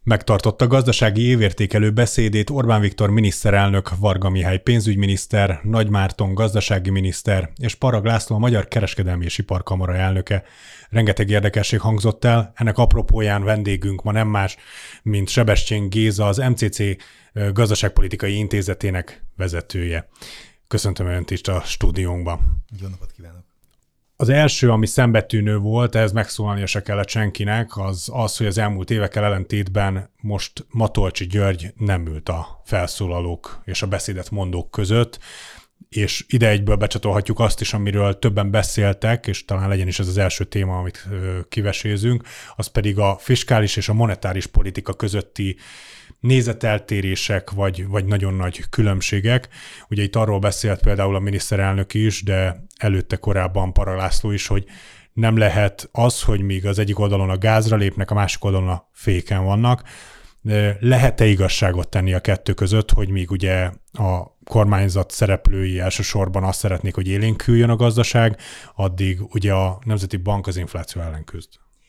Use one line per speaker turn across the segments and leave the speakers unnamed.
Megtartotta gazdasági évértékelő beszédét Orbán Viktor miniszterelnök, Varga Mihály pénzügyminiszter, Nagy Márton gazdasági miniszter és Parag László a Magyar Kereskedelmi és Iparkamara elnöke. Rengeteg érdekesség hangzott el, ennek apropóján vendégünk ma nem más, mint Sebestyén Géza, az MCC Gazdaságpolitikai Intézetének vezetője. Köszöntöm Önt is a stúdiónkban.
Jó napot kívánok!
Az első, ami szembetűnő volt, ehhez megszólalnia se kellett senkinek, az, hogy az elmúlt évekkel ellentétben most Matolcsy György nem ült a felszólalók és a beszédet mondók között, és ide egyből becsatolhatjuk azt is, amiről többen beszéltek, és talán legyen is ez az első téma, amit kivesézünk, az pedig a fiskális és a monetáris politika közötti nézeteltérések, vagy nagyon nagy különbségek. Ugye itt arról beszélt például a miniszterelnök is, de előtte korábban Parag László is, hogy nem lehet az, hogy míg az egyik oldalon a gázra lépnek, a másik oldalon a féken vannak. Lehet-e igazságot tenni a kettő között, hogy míg ugye a kormányzat szereplői elsősorban azt szeretnék, hogy élénküljön a gazdaság, addig ugye a Nemzeti Bank az infláció ellen küzd?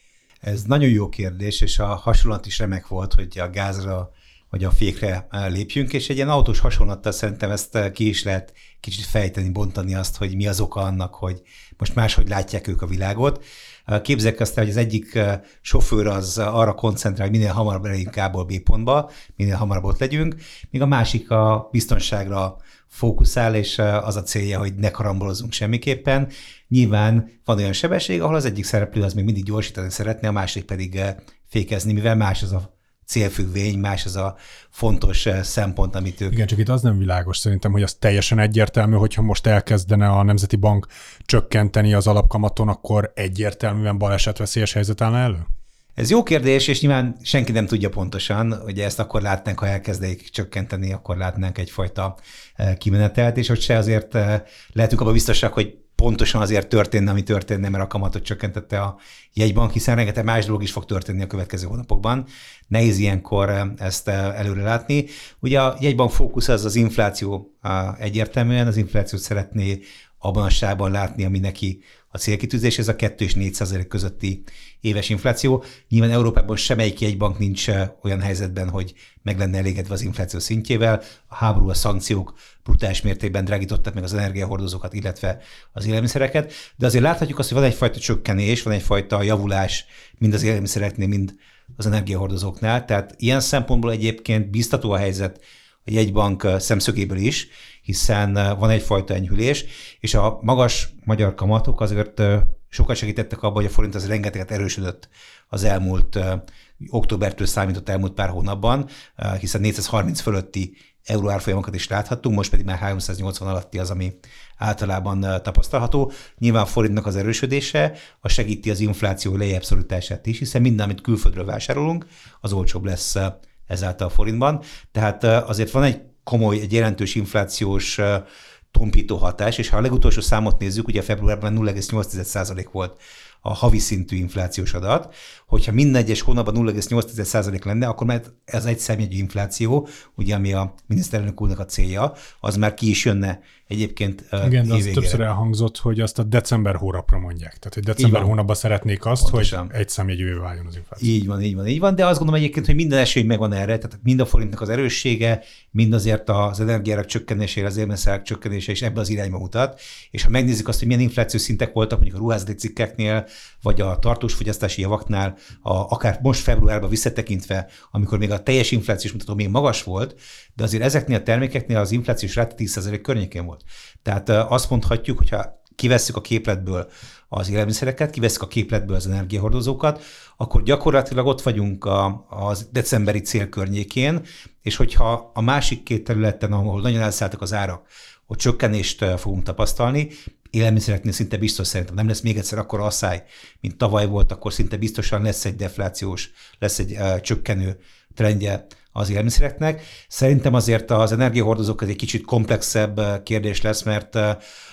Ez nagyon jó kérdés, és a hasonlat is remek volt, hogy a gázra vagy a fékre lépjünk, és egy ilyen autós hasonlattal szerintem ezt ki is lehet kicsit fejteni, bontani azt, hogy mi az oka annak, hogy most máshogy látják ők a világot. Képzeljük azt el, hogy az egyik sofőr az arra koncentrál, hogy minél hamarabb elérjünk A-ból B pontba, minél hamarabb ott legyünk, míg a másik a biztonságra fókuszál, és az a célja, hogy ne karambolozzunk semmiképpen. Nyilván van olyan sebesség, ahol az egyik szereplő az még mindig gyorsítani szeretné, a másik pedig fékezni, mivel más az a célfüggvény, más az a fontos szempont, amit ők...
Igen, csak itt az nem világos szerintem, hogy az teljesen egyértelmű, hogyha most elkezdene a Nemzeti Bank csökkenteni az alapkamaton, akkor egyértelműen balesetveszélyes helyzet állna elő?
Ez jó kérdés, és nyilván senki nem tudja pontosan, hogy ezt akkor látnánk, ha elkezdeik csökkenteni, akkor látnánk egyfajta kimenetelt, és hogy se azért lehetünk abban biztosak, hogy pontosan azért történne, ami történne, mert a kamatot csökkentette a jegybank, hiszen rengeteg más dolog is fog történni a következő hónapokban. Nehéz ilyenkor ezt előre látni. Ugye a jegybank fókusz az infláció egyértelműen, az inflációt szeretné abban a sávban látni, ami neki a célkitűzés, ez a 2 és 4% közötti éves infláció. Nyilván Európában semmelyik jegybank nincs olyan helyzetben, hogy meg lenne elégedve az infláció szintjével. A háború, a szankciók brutális mértékben drágítottak meg az energiahordozókat, illetve az élelmiszereket, de azért láthatjuk azt, hogy van egyfajta csökkenés, van egyfajta javulás mind az élelmiszereknél, mind az energiahordozóknál. Tehát ilyen szempontból egyébként biztató a helyzet a jegybank szemszögéből is, hiszen van egyfajta enyhülés, és a magas magyar kamatok azért sokat segítettek abban, hogy a forint az rengeteget erősödött az elmúlt októbertől számított elmúlt pár hónapban, hiszen 430 fölötti euró árfolyamokat is láthattunk, most pedig már 380 alatti az, ami általában tapasztalható. Nyilván a forintnak az erősödése az segíti az infláció lejjebb szorítását is, hiszen minden, amit külföldről vásárolunk, az olcsóbb lesz ezáltal a forintban. Tehát azért van egy komoly, egy jelentős inflációs tompító hatás, és ha a legutolsó számot nézzük, ugye februárban 0,8% volt a havi szintű inflációs adat, hogyha minden egyes hónapban 0,8% lenne, akkor már ez egy számjegyű infláció, ugye ami a miniszterelnök úrnak a célja, az már ki is jönne egyébként
igen, de az többször elhangzott, hogy azt a december hónapra mondják. Tehát, hogy december hónapban szeretnék azt, pontosan, hogy egy számjegyűvé váljon az infláció.
Így van, de azt gondolom egyébként, hogy minden esély megvan erre, tehát mind a forintnak az erőssége, mind azért az energiárak csökkenésére, az élelmiszerek csökkenése is ebbe az irányba mutat, és ha megnézzük azt, hogy milyen inflációs szintek voltak mondjuk a ruházati cikkeknél, vagy a tartós fogyasztási javaknál, akár most februárban visszatekintve, amikor még a teljes inflációs mutató még magas volt, de azért ezeknél a termékeknél az inflációs ráta 10% környékén volt. Tehát azt mondhatjuk, hogyha kivesszük a képletből az élelmiszereket, kivesszük a képletből az energiahordozókat, akkor gyakorlatilag ott vagyunk a decemberi cél környékén, és hogyha a másik két területen, ahol nagyon elszálltak az árak, ott csökkenést fogunk tapasztalni, élelmiszereknél szinte biztos szerintem nem lesz még egyszer akkora asszály, mint tavaly volt, akkor szinte biztosan lesz egy deflációs, lesz egy csökkenő trendje az élelmiszereknek. Szerintem azért az energiahordozók egy kicsit komplexebb kérdés lesz, mert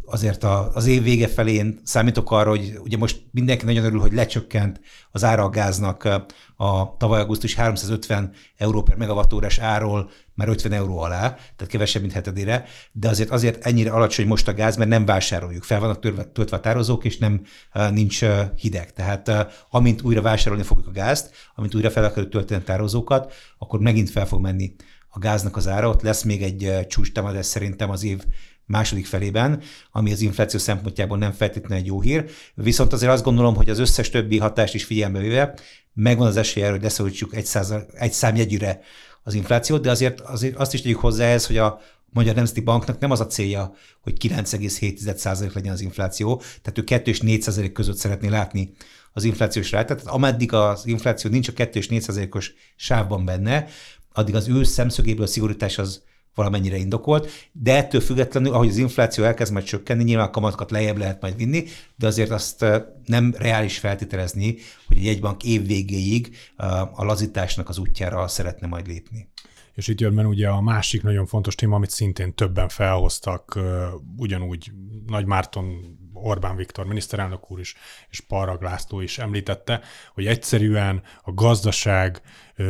azért az év vége felén számítok arra, hogy ugye most mindenki nagyon örül, hogy lecsökkent az ára a gáznak a tavaly augusztus 350 euró per megawattórás árról már 50 euró alá, tehát kevesebb, mint hetedére, de azért ennyire alacsony most a gáz, mert nem vásároljuk. Fel vannak töltve a tározók, és nincs hideg. Tehát amint újra vásárolni fogjuk a gázt, amint újra fel akarjuk tölteni a tározókat, akkor megint fel fog menni a gáznak az ára. Ott lesz még egy csúcstámadás szerintem az év második felében, ami az infláció szempontjából nem feltétlenül egy jó hír. Viszont azért azt gondolom, hogy az összes többi hatást is figyelembe véve megvan az esélye, hogy leszorítsuk egy számjegyűre az inflációt, de azért azt is tegyük hozzá ehhez, hogy a Magyar Nemzeti Banknak nem az a célja, hogy 9,7% legyen az infláció, tehát ő 2 és 4% között szeretné látni az inflációs rátát. Tehát ameddig az infláció nincs a 2 és 4%-os sávban benne, addig az ő szemszögéből a szigorítás az valamennyire indokolt, de ettől függetlenül, ahogy az infláció elkezd majd csökkenni, nyilván a kamatokat lejjebb lehet majd vinni, de azért azt nem reális feltételezni, hogy egy jegybank év végéig a lazításnak az útjára szeretne majd lépni.
És itt jön ugye a másik nagyon fontos téma, amit szintén többen felhoztak, ugyanúgy Nagy Márton, Orbán Viktor miniszterelnök úr is, és Parrag László is említette, hogy egyszerűen a gazdaság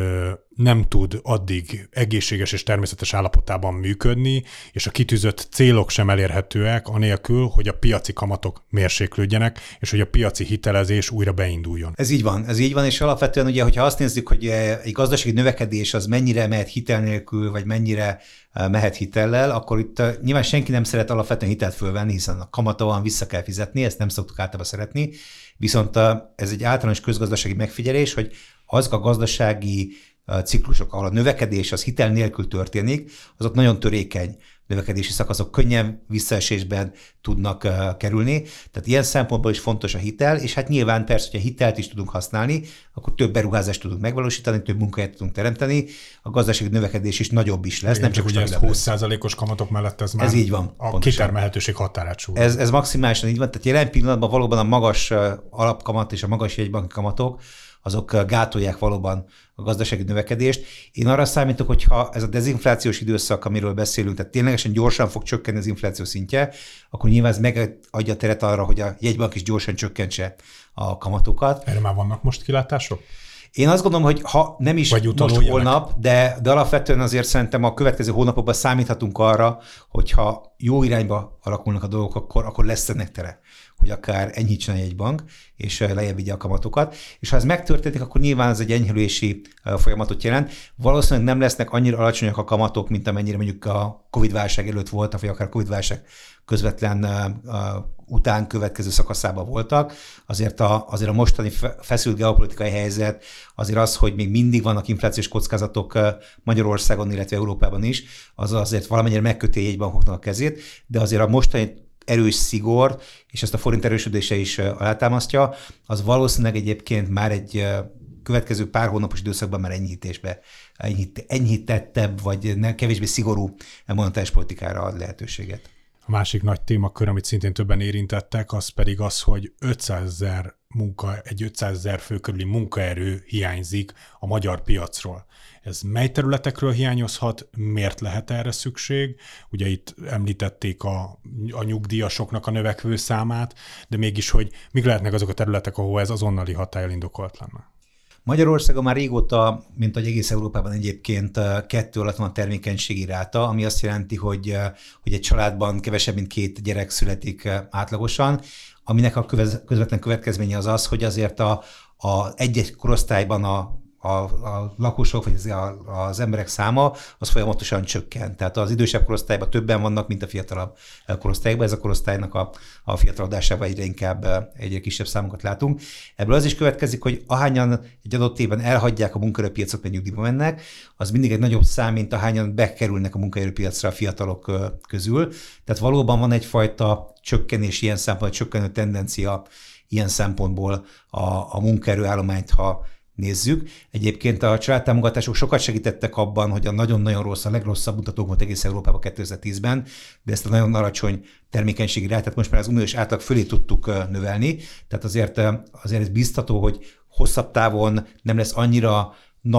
nem tud addig egészséges és természetes állapotában működni, és a kitűzött célok sem elérhetőek anélkül, hogy a piaci kamatok mérséklődjenek, és hogy a piaci hitelezés újra beinduljon.
Ez így van, és alapvetően ugye, hogyha azt nézzük, hogy egy gazdasági növekedés az mennyire mehet hitel nélkül, vagy mennyire mehet hitellel, akkor itt nyilván senki nem szeret alapvetően hitelt fölvenni, hiszen a kamata van, vissza kell fizetni, ezt nem szoktuk általában szeretni, viszont ez egy általános közgazdasági megfigyelés, hogy azok a gazdasági ciklusok, ahol a növekedés az hitel nélkül történik, azok nagyon törékeny növekedési szakaszok, könnyen visszaesésben tudnak kerülni. Tehát ilyen szempontból is fontos a hitel, és hát nyilván persze, hogyha hitelt is tudunk használni, akkor több beruházást tudunk megvalósítani, több munkahelyet tudunk teremteni, a gazdasági növekedés is nagyobb is lesz.
Igen, nem csak ugye ez 20%-os kamatok mellett ez már
ez így van,
a kitermelhetőség határát súlyol.
Ez maximálisan így van, tehát jelen pillanatban valóban a magas alapkamat és a magas jegybanki kamatok azok gátolják valóban a gazdasági növekedést. Én arra számítok, hogy ha ez a dezinflációs időszak, amiről beszélünk, tehát ténylegesen gyorsan fog csökkenni az infláció szintje, akkor nyilván ez megadja teret arra, hogy a jegybank is gyorsan csökkentse a kamatokat.
Erre már vannak most kilátások?
Én azt gondolom, hogy ha nem is most holnap, de alapvetően azért szerintem a következő hónapokban számíthatunk arra, hogyha jó irányba alakulnak a dolgok, akkor lesz ennek tere, hogy akár enyhítsen egy bank, és lejjebb vigye a kamatokat. És ha ez megtörténik, akkor nyilván ez egy enyhülési folyamatot jelent. Valószínűleg nem lesznek annyira alacsonyak a kamatok, mint amennyire mondjuk a Covid-válság előtt voltak, vagy akár a Covid-válság közvetlen után következő szakaszában voltak. Azért a mostani feszült geopolitikai helyzet, azért az, hogy még mindig vannak inflációs kockázatok Magyarországon, illetve Európában is, az azért valamennyire megköti a jegybankoknak a kezét, de azért a mostani erős szigor, és ezt a forint erősödése is alátámasztja, az valószínűleg egyébként már egy következő pár hónapos időszakban már enyhítettebb, vagy kevésbé szigorú monetáris politikára ad lehetőséget.
A másik nagy témakör, amit szintén többen érintettek, az pedig az, hogy 500 000 fő körüli munkaerő hiányzik a magyar piacról. Ez mely területekről hiányozhat, miért lehet erre szükség? Ugye itt említették a nyugdíjasoknak a növekvő számát, de mégis, hogy mik lehetnek azok a területek, ahol ez azonnali hatállyal indokolt lenne?
Magyarországon már régóta, mint ahogy egész Európában egyébként 2 alatt van a termékenységi ráta, ami azt jelenti, hogy egy családban kevesebb, mint 2 gyerek születik átlagosan, aminek a közvetlen következménye az, hogy azért egy-egy korosztályban a lakosok, vagy az emberek száma, az folyamatosan csökkent. Tehát az idősebb korosztályban többen vannak, mint a fiatalabb korosztályban. Ez a korosztálynak a fiatalodásában egyre kisebb számokat látunk. Ebből az is következik, hogy ahányan egy adott évben elhagyják a munkaerőpiacot, mert nyugdíjba mennek, az mindig egy nagyobb szám, mint ahányan bekerülnek a munkaerőpiacra a fiatalok közül. Tehát valóban van egyfajta csökkenés, ilyen szempontból csökkenő tendencia ilyen szempontból a munkaerőállományt, ha nézzük. Egyébként a családtámogatások sokat segítettek abban, hogy a nagyon-nagyon rossz, a legrosszabb mutatók volt egész Európában 2010-ben, de ezt a nagyon alacsony termékenységi rátát most már az uniós átlag fölé tudtuk növelni. Tehát azért ez biztató, hogy hosszabb távon nem lesz annyira nagy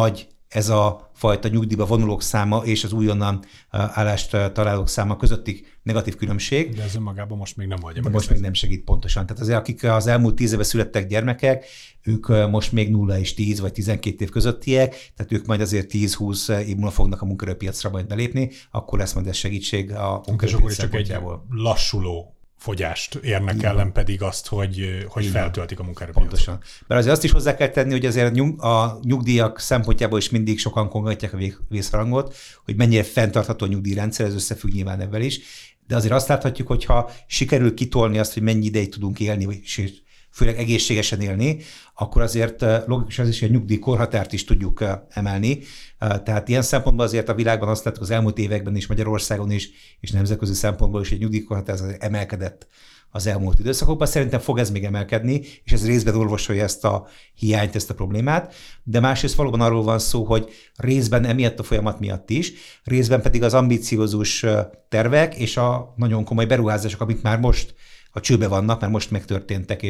ez a fajta nyugdíjba vonulók száma és az újonnan állást találók száma közötti negatív különbség.
De ez önmagában most még nem oldja meg.
Most még nem segít pontosan. Tehát azért, akik az elmúlt 10 évben születtek gyermekek, ők most még 0 és 10 vagy 12 év közöttiek, tehát ők majd azért 10-20 év múlva fognak a munkaerőpiacra majd belépni, akkor lesz majd ez segítség a munkaerőpiac szempontjából.
Egy lassuló fogyást érnek ellen pedig azt, hogy feltöltik a munkaerőpiacot.
Pontosan. Mert azért azt is hozzá kell tenni, hogy azért a nyugdíjak szempontjából is mindig sokan kongatják a vészharangot, hogy mennyire fenntartható a nyugdíjrendszer, ez összefügg nyilván ebben is, de azért azt láthatjuk, hogyha sikerül kitolni azt, hogy mennyi ideig tudunk élni, és főleg egészségesen élni, akkor azért logikus az is, hogy a nyugdíjkorhatárt is tudjuk emelni. Tehát ilyen szempontból azért a világban azt láttuk az elmúlt években is, Magyarországon is, és nemzetközi szempontból is, hogy a nyugdíjkorhatár emelkedett az elmúlt időszakokban. Szerintem fog ez még emelkedni, és ez részben orvosolja ezt a hiányt, ezt a problémát. De másrészt valóban arról van szó, hogy részben emiatt a folyamat miatt is, részben pedig az ambiciózus tervek és a nagyon komoly beruházások, amik már most a csőbe vannak, mert most megtörténtek,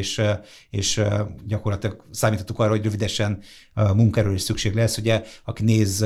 és gyakorlatilag számítottuk arra, hogy rövidesen munkaerőre is szükség lesz. Ugye, aki néz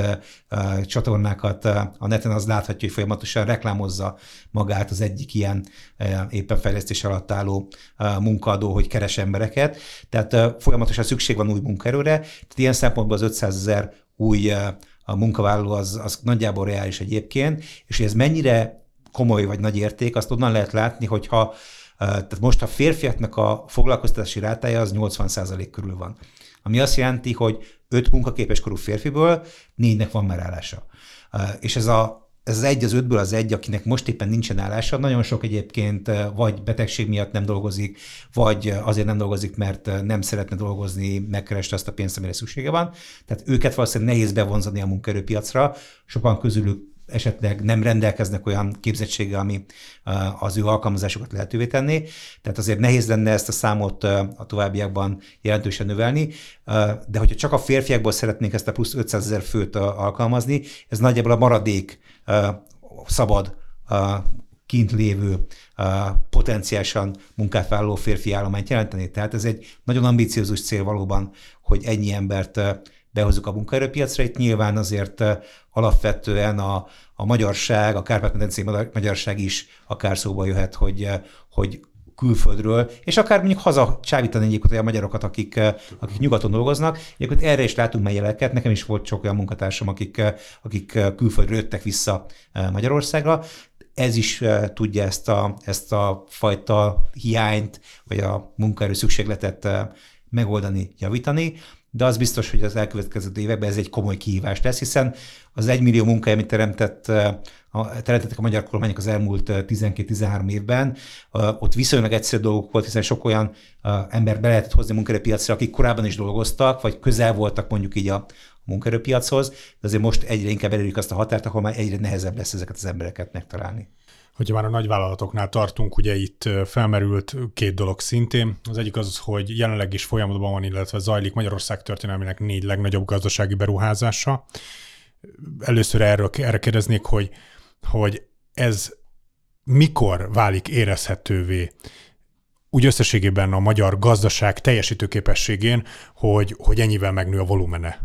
csatornákat a neten, az láthatja, hogy folyamatosan reklámozza magát az egyik ilyen éppen fejlesztés alatt álló munkaadó, hogy keres embereket. Tehát folyamatosan szükség van új munkaerőre. Tehát ilyen szempontból az 500 000 új munkavállaló az nagyjából reális egyébként, és hogy ez mennyire komoly vagy nagy érték, azt onnan lehet látni, hogyha tehát most a férfiaknak a foglalkoztatási rátája az 80% körül van. Ami azt jelenti, hogy 5 munkaképes korú férfiből 4-nek van már állása. És ez az 1 az 5-ből az 1, akinek most éppen nincsen állása, nagyon sok egyébként vagy betegség miatt nem dolgozik, vagy azért nem dolgozik, mert nem szeretne dolgozni, megkereste azt a pénzt, amire szüksége van. Tehát őket valószínűleg nehéz bevonzani a munkaerőpiacra. Sokan közülük esetleg nem rendelkeznek olyan képzettséggel, ami az ő alkalmazásokat lehetővé tenni. Tehát azért nehéz lenne ezt a számot a továbbiakban jelentősen növelni, de hogyha csak a férfiakból szeretnénk ezt a plusz 500 000 főt alkalmazni, ez nagyjából a maradék szabad kint lévő potenciálisan munkát vállaló férfi állományt jelenteni. Tehát ez egy nagyon ambiciózus cél valóban, hogy ennyi embert behozzuk a munkaerőpiacra. Itt nyilván azért alapvetően a magyarság, a Kárpát-medencei magyarság is akár szóba jöhet, hogy külföldről, és akár mondjuk haza csábítani egyébként olyan magyarokat, akik nyugaton dolgoznak. Egyébként erre is látunk már jeleket. Nekem is volt sok olyan munkatársam, akik külföldről jöttek vissza Magyarországra. Ez is tudja ezt a fajta hiányt, vagy a munkaerő szükségletet megoldani, javítani, de az biztos, hogy az elkövetkező években ez egy komoly kihívás lesz, hiszen az 1 millió munkahely, amit teremtettek a magyar kormányok az elmúlt 12-13 évben, ott viszonylag egyszerű dolgok volt, hiszen sok olyan ember be lehetett hozni a munkaerőpiacra, akik korábban is dolgoztak, vagy közel voltak mondjuk így a munkaerőpiachoz, de azért most egyre inkább elérjük azt a határt, ahol már egyre nehezebb lesz ezeket az embereket megtalálni.
Hogyha már a nagyvállalatoknál tartunk, ugye itt felmerült 2 dolog szintén. Az egyik az, hogy jelenleg is folyamatban van, illetve zajlik Magyarország történelmének 4 legnagyobb gazdasági beruházása. Először erre kérdeznék, hogy ez mikor válik érezhetővé úgy összességében a magyar gazdaság teljesítőképességén, hogy ennyivel megnő a volumene?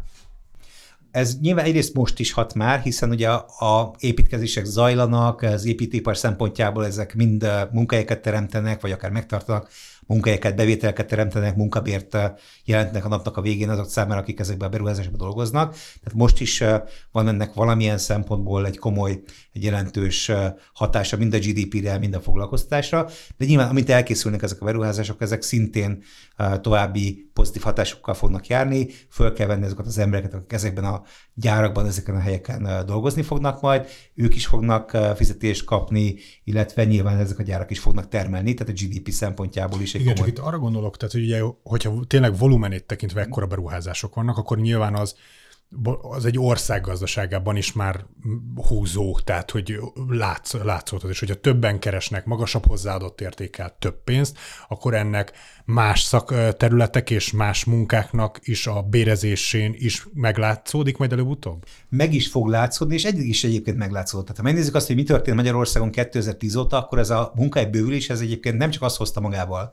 Ez nyilván egyrészt most is hat már, hiszen ugye a építkezések zajlanak, az építőipar szempontjából ezek mind munkahelyeket teremtenek, vagy akár megtartanak munkahelyeket, bevételeket teremtenek, munkabért jelentenek a napnak a végén azok számára, akik ezekben a beruházásokban dolgoznak. Tehát most is van ennek valamilyen szempontból egy komoly, egy jelentős hatása mind a GDP-re, mind a foglalkoztatásra, de nyilván amint elkészülnek ezek a beruházások, ezek szintén további pozitív hatásokkal fognak járni, föl kell venni azokat az embereket, akik ezekben a gyárakban, ezeken a helyeken dolgozni fognak majd, ők is fognak fizetést kapni, illetve nyilván ezek a gyárak is fognak termelni, tehát a GDP szempontjából is egy
igen,
komoly...
csak itt arra gondolok, tehát hogy ugye, hogyha tényleg volumenét tekintve ekkora beruházások vannak, akkor nyilván az egy ország gazdaságában is már húzó, tehát hogy látszódhat, és hogyha többen keresnek magasabb hozzáadott értékkel több pénzt, akkor ennek más szakterületek és más munkáknak is a bérezésén is meglátszódik majd előbb-utóbb? Meg
is fog látszódni, és eddig is egyébként meglátszódott. Tehát ha megnézzük azt, hogy mi történt Magyarországon 2010 óta, akkor ez a munkahely bővülés, ez egyébként nem csak azt hozta magával,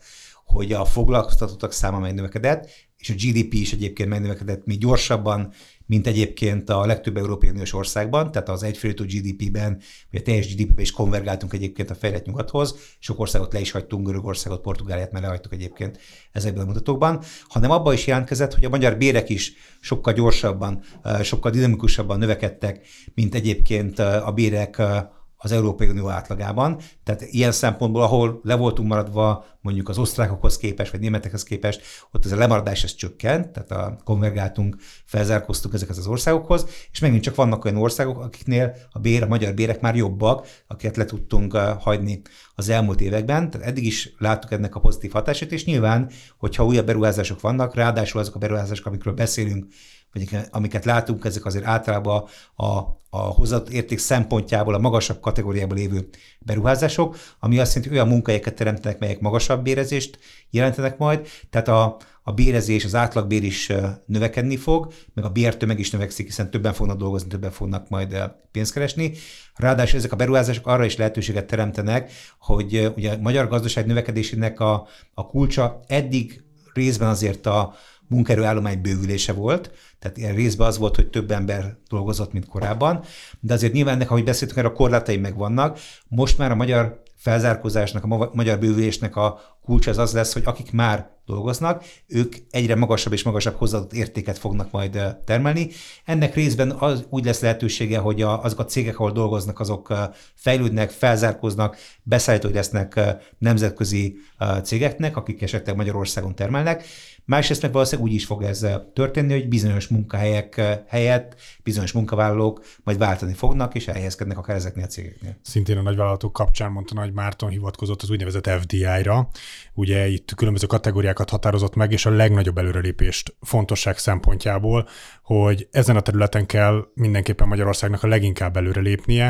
hogy a foglalkoztatottak száma megnövekedett, és a GDP is egyébként megnövekedett még gyorsabban, mint egyébként a legtöbb Európai Uniós országban, tehát az egyfőjutó GDP-ben, vagy a teljes GDP-ben is konvergáltunk egyébként a fejlett nyugathoz, sok országot le is hagytunk, Görögországot, Portugáliát már lehagytuk egyébként ezekben a mutatókban, hanem abban is jelentkezett, hogy a magyar bérek is sokkal gyorsabban, sokkal dinamikusabban növekedtek, mint egyébként a bérek az Európai Unió átlagában. Tehát ilyen szempontból, ahol le voltunk maradva mondjuk az osztrákokhoz képest, vagy németekhez képest, ott ez a lemaradás ez csökkent, tehát konvergáltunk, felzárkóztunk ezekhez az országokhoz, és megint csak vannak olyan országok, akiknél a magyar bérek már jobbak, akiket le tudtunk hagyni az elmúlt években. Tehát eddig is láttuk ennek a pozitív hatását, és nyilván, hogyha újabb beruházások vannak, ráadásul azok a beruházások, amikről beszélünk, vagy amiket látunk, ezek azért általában a hozzáadott érték szempontjából a magasabb kategóriában lévő beruházások, ami azt jelenti, hogy olyan munkahelyeket teremtenek, melyek magasabb bérezést jelentenek majd, tehát a bérezés, az átlagbér is növekedni fog, meg a bértömeg is növekszik, hiszen többen fognak dolgozni, többen fognak majd pénzt keresni. Ráadásul ezek a beruházások arra is lehetőséget teremtenek, hogy ugye a magyar gazdaság növekedésének a kulcsa eddig részben azért a munkaerőállomány bővülése volt, tehát ilyen részben az volt, hogy több ember dolgozott, mint korábban, de azért nyilván ennek, ahogy beszéltünk, erre a korlátai megvannak. Most már a magyar felzárkózásnak, a magyar bővülésnek a kulcsa az lesz, hogy akik már dolgoznak, ők egyre magasabb és magasabb hozzáadott értéket fognak majd termelni. Ennek részben úgy lesz lehetősége, hogy azok a cégek, ahol dolgoznak, azok fejlődnek, felzárkóznak, beszállítói lesznek nemzetközi cégeknek, akik esetleg Magyarországon termelnek. Másrészt meg valószínűleg úgy is fog ez történni, hogy bizonyos munkahelyek helyett bizonyos munkavállalók majd váltani fognak, és elhelyezkednek akár ezeknél a cégeknél.
Szintén a nagyvállalatok kapcsán mondta Nagy Márton, hivatkozott az úgynevezett FDI-ra. Ugye itt különböző kategóriákat határozott meg, és a legnagyobb előrelépést fontosság szempontjából, hogy ezen a területen kell mindenképpen Magyarországnak a leginkább előrelépnie.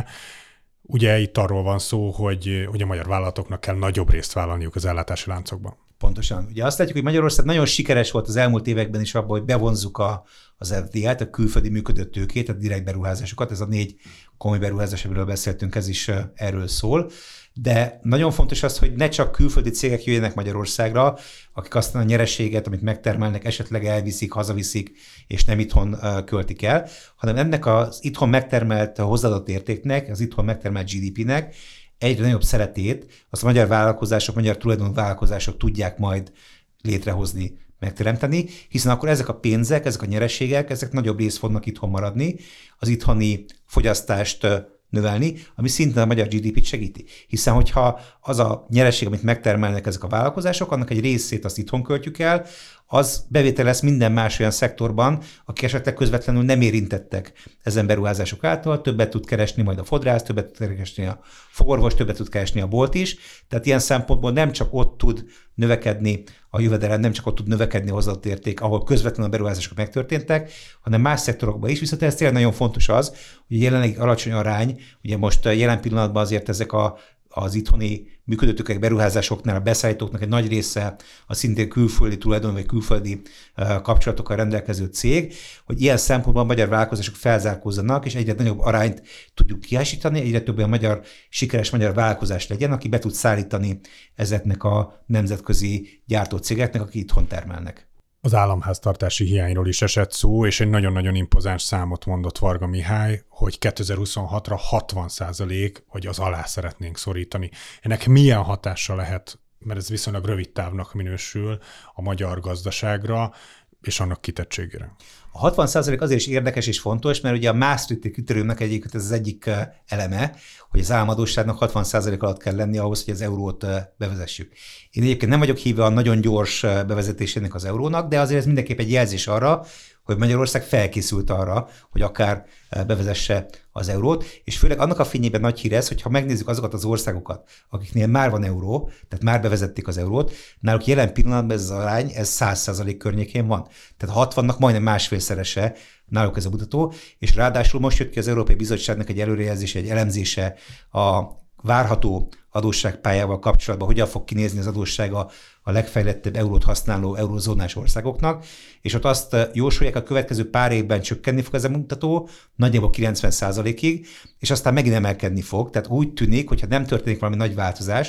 Ugye itt arról van szó, hogy a magyar vállalatoknak kell nagyobb részt vállalniuk az ellátási láncokban.
Pontosan. Ugye azt látjuk, hogy Magyarország nagyon sikeres volt az elmúlt években is abban, hogy bevonzzuk az FDI-t, a külföldi működő tőkét, a direkt beruházásokat. Ez a 4 komoly beruházás, amiről beszéltünk, ez is erről szól. De nagyon fontos az, hogy ne csak külföldi cégek jöjjenek Magyarországra, akik aztán a nyereséget, amit megtermelnek, esetleg elviszik, hazaviszik, és nem itthon költik el, hanem ennek az itthon megtermelt hozzáadott értéknek, az itthon megtermelt GDP-nek egyre nagyobb szeretét azt a magyar vállalkozások, magyar tulajdonú vállalkozások tudják majd létrehozni, megteremteni, hiszen akkor ezek a pénzek, ezek a nyereségek, ezek nagyobb részt fognak itthon maradni, az itthoni fogyasztást növelni, ami szintén a magyar GDP-t segíti. Hiszen, hogyha az a nyereség, amit megtermelnek ezek a vállalkozások, annak egy részét azt itthon költjük el, az bevétel lesz minden más olyan szektorban, aki esetleg közvetlenül nem érintettek ezen beruházások által, többet tud keresni majd a fodrász, többet tud keresni a fogorvos, többet tud keresni a bolt is. Tehát ilyen szempontból nem csak ott tud növekedni a jövedelem, nem csak ott tud növekedni a hozzáadott érték, ahol közvetlenül a beruházások megtörténtek, hanem más szektorokban is. Viszont ez tényleg nagyon fontos az, hogy jelenleg alacsony arány, ugye most jelen pillanatban azért ezek az itthoni működőtőkek beruházásoknál a beszállítóknak egy nagy része a szintén külföldi tulajdon vagy külföldi kapcsolatokkal rendelkező cég, hogy ilyen szempontból a magyar vállalkozások felzárkózzanak, és egyre nagyobb arányt tudjuk kiásítani, egyre több olyan sikeres magyar vállalkozás legyen, aki be tud szállítani ezeknek a nemzetközi gyártócégeknek, akik itthon termelnek.
Az államháztartási hiányról is esett szó, és egy nagyon-nagyon impozáns számot mondott Varga Mihály, hogy 2026-ra 60%, hogy az alá szeretnénk szorítani. Ennek milyen hatása lehet, mert ez viszonylag rövid távnak minősül a magyar gazdaságra és annak kitettségére?
A 60% azért is érdekes és fontos, mert ugye a Maastrichti kritériumnak egyébként ez az egyik eleme, hogy az államadósságnak 60% alatt kell lenni ahhoz, hogy az eurót bevezessük. Én egyébként nem vagyok híve a nagyon gyors bevezetésének az eurónak, de azért ez mindenképp egy jelzés arra, hogy Magyarország felkészült arra, hogy akár bevezesse az eurót, és főleg annak a fényében nagy hír ez, hogy ha megnézzük azokat az országokat, akiknél már van euró, tehát már bevezették az eurót, náluk jelen pillanatban ez az arány, ez 100% környékén van. Tehát 60-nak majdnem másfélszerese náluk ez a mutató, és ráadásul most jött ki az Európai Bizottságnak egy előrejelzése, egy elemzése a várható adósságpályával kapcsolatban, hogyan fog kinézni az adóssága a legfejlettebb eurót használó eurozónás országoknak, és ott azt jósolják, a következő pár évben csökkenni fog ez a mutató, nagyjából 90%-ig, és aztán megint emelkedni fog. Tehát úgy tűnik, hogyha nem történik valami nagy változás,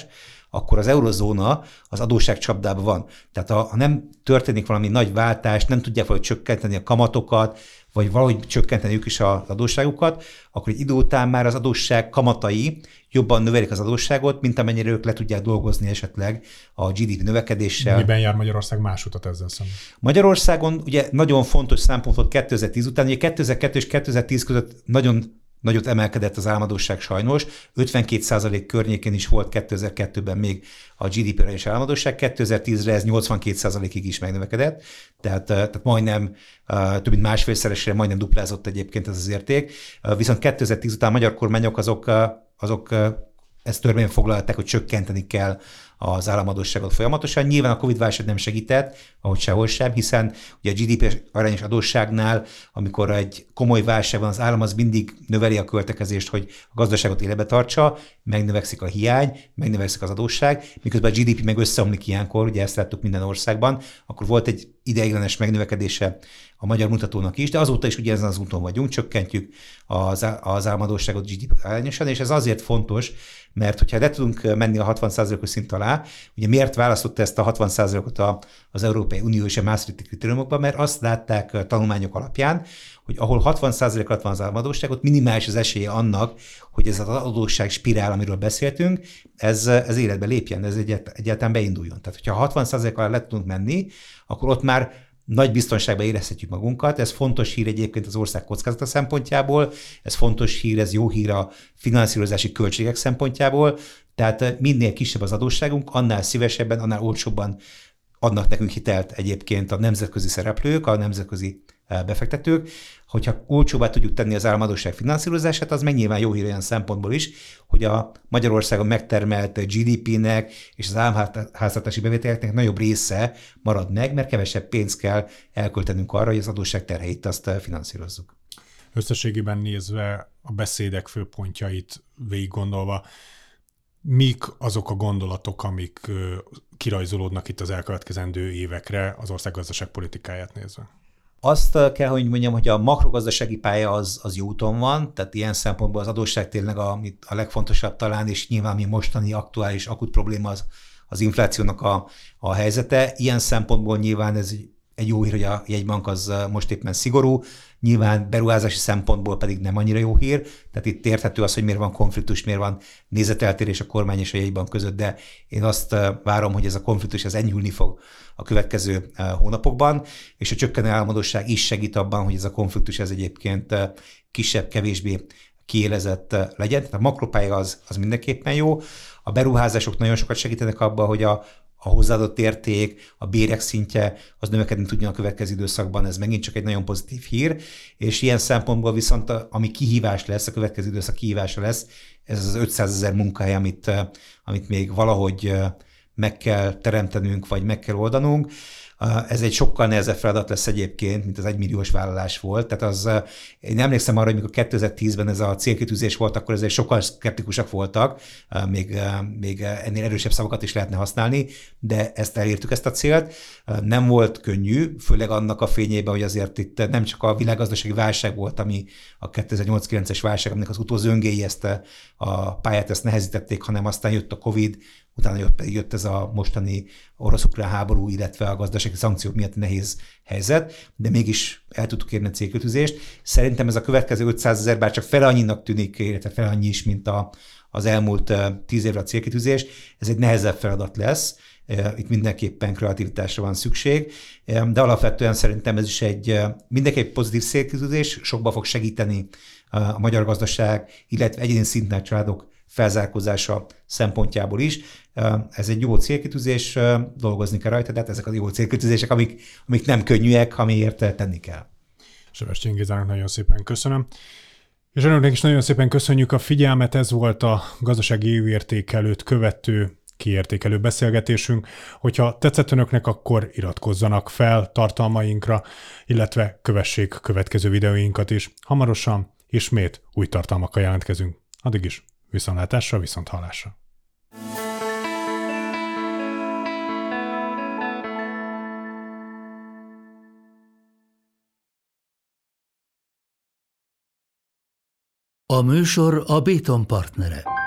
akkor az eurozóna az adósságcsapdában van. Tehát ha nem történik valami nagy váltás, nem tudják valahogy csökkenteni a kamatokat, vagy valahogy csökkenteni ők is az adósságukat, akkor egy idő után már az adósság kamatai jobban növelik az adósságot, mint amennyire ők le tudják dolgozni esetleg a GDP növekedéssel.
Miben jár Magyarország más utat ezzel szemben?
Magyarországon ugye nagyon fontos szempont volt 2010 után, ugye 2002 és 2010 között nagyon nagyot emelkedett az államadósság sajnos, 52% környékén is volt 2002-ben még a GDP-re és államadósság, 2010-re ez 82%-ig is megnövekedett, tehát majdnem több mint másfélszeresre, majdnem duplázott egyébként ez az érték. Viszont 2010 után a magyar kormányok azok ezt törvényben foglalták, hogy csökkenteni kell az államadósságot folyamatosan. Nyilván a Covid-válság nem segített, ahogy sehol sem, hiszen ugye a GDP arányos adósságnál, amikor egy komoly válság van, az állam az mindig növeli a költekezést, hogy a gazdaságot életbe tartsa, megnövekszik a hiány, megnövekszik az adósság, miközben a GDP meg összeomlik ilyenkor, ugye ezt láttuk minden országban, akkor volt egy ideiglenes megnövekedése a magyar mutatónak is, de azóta is ugye ezen az úton vagyunk, csökkentjük az államadósságot GDP arányosan, és ez azért fontos, mert hogyha le tudunk menni a 60%-os szint alá, ugye miért választotta ezt a 60%-ot az Európai Unió és a Maastrichti kritériumokban, mert azt látták tanulmányok alapján, hogy ahol 60% alatt van az államadósság, ott minimális az esélye annak, hogy ez az adósság spirál, amiről beszéltünk, ez életbe lépjen, ez egyáltalán beinduljon. Tehát, hogyha 60% alá le tudunk menni, akkor ott már nagy biztonságban érezhetjük magunkat. Ez fontos hír egyébként az ország kockázata szempontjából, ez fontos hír, ez jó hír a finanszírozási költségek szempontjából, tehát minél kisebb az adósságunk, annál szívesebben, annál olcsóbban adnak nekünk hitelt egyébként a nemzetközi szereplők, a nemzetközi befektetők. Hogyha olcsóbbá tudjuk tenni az államadósság finanszírozását, az meg nyilván jó hír olyan szempontból is, hogy a Magyarországon megtermelt GDP-nek és az államháztartási bevételeknek nagyobb része marad meg, mert kevesebb pénzt kell elköltenünk arra, hogy az adósság terheit azt finanszírozzuk.
Összességében nézve a beszédek főpontjait végig gondolva, mik azok a gondolatok, amik kirajzolódnak itt az elkövetkezendő évekre az ország gazdaságpolitikáját nézve?
Azt kell, hogy mondjam, hogy a makrogazdasági pálya az jó úton van, tehát ilyen szempontból az adósság tényleg a legfontosabb talán, és nyilván mi mostani aktuális akut probléma az inflációnak a helyzete. Ilyen szempontból nyilván ez egy jó hír, hogy a jegybank az most éppen szigorú, nyilván beruházási szempontból pedig nem annyira jó hír, tehát itt érthető az, hogy miért van konfliktus, miért van nézeteltérés a kormány és a jegybank között, de én azt várom, hogy ez a konfliktus az enyhülni fog a következő hónapokban, és a csökkenő államadósság is segít abban, hogy ez a konfliktus ez egyébként kisebb, kevésbé kiélezett legyen. Tehát a makropálya az mindenképpen jó. A beruházások nagyon sokat segítenek abban, hogy a hozzáadott érték, a bérek szintje, az növekedni tudjon a következő időszakban, ez megint csak egy nagyon pozitív hír, és ilyen szempontból viszont ami kihívás lesz, a következő időszak kihívása lesz, ez az 500 000 munkahely, amit még valahogy meg kell teremtenünk, vagy meg kell oldanunk. Ez egy sokkal nehezebb feladat lesz egyébként, mint az 1 milliós vállalás volt. Tehát én emlékszem arra, hogy mikor 2010-ben ez a célkitűzés volt, akkor ezért sokkal szkeptikusak voltak, még ennél erősebb szavakat is lehetne használni, de elértük ezt a célt. Nem volt könnyű, főleg annak a fényében, hogy azért itt nem csak a világgazdasági válság volt, ami a 2008-9-es válság, aminek az utózöngéi ezt a pályát ezt nehezítették, hanem aztán jött a Covid, utána jött ez a mostani orosz-ukrán háború, illetve a gazdasági szankciók miatt nehéz helyzet, de mégis el tudtuk érni a célkötőzést. Szerintem ez a következő 500 000, bár csak fele annyinak tűnik, illetve fele annyi is, mint az elmúlt 10 évre a célkitűzés, ez egy nehezebb feladat lesz. Itt mindenképpen kreativitásra van szükség, de alapvetően szerintem ez is mindenképp pozitív célkitűzés, sokba fog segíteni a magyar gazdaság, illetve egyéni szinten családok felzárkózása szempontjából is. Ez egy jó célkitűzés, dolgozni kell rajta, de hát ezek a jó célkitűzések, amik nem könnyűek, amiért tenni kell.
Sebestyén Gézának nagyon szépen köszönöm. És önöknek is nagyon szépen köszönjük a figyelmet, ez volt a gazdasági évértékelőt követő kiértékelő beszélgetésünk. Hogyha tetszett önöknek, akkor iratkozzanak fel tartalmainkra, illetve kövessék következő videóinkat is. Hamarosan ismét új tartalmakkal jelentkezünk. Addig is viszontlátásra, viszonthallásra.
A műsor a Béton partnere.